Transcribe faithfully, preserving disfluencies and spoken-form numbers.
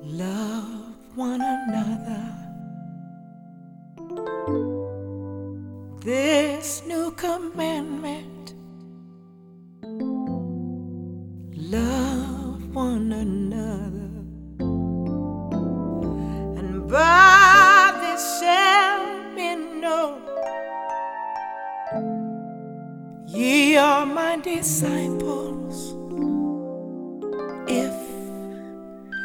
Love one another. This new commandment, love one another. And by this shall men know ye are my disciples,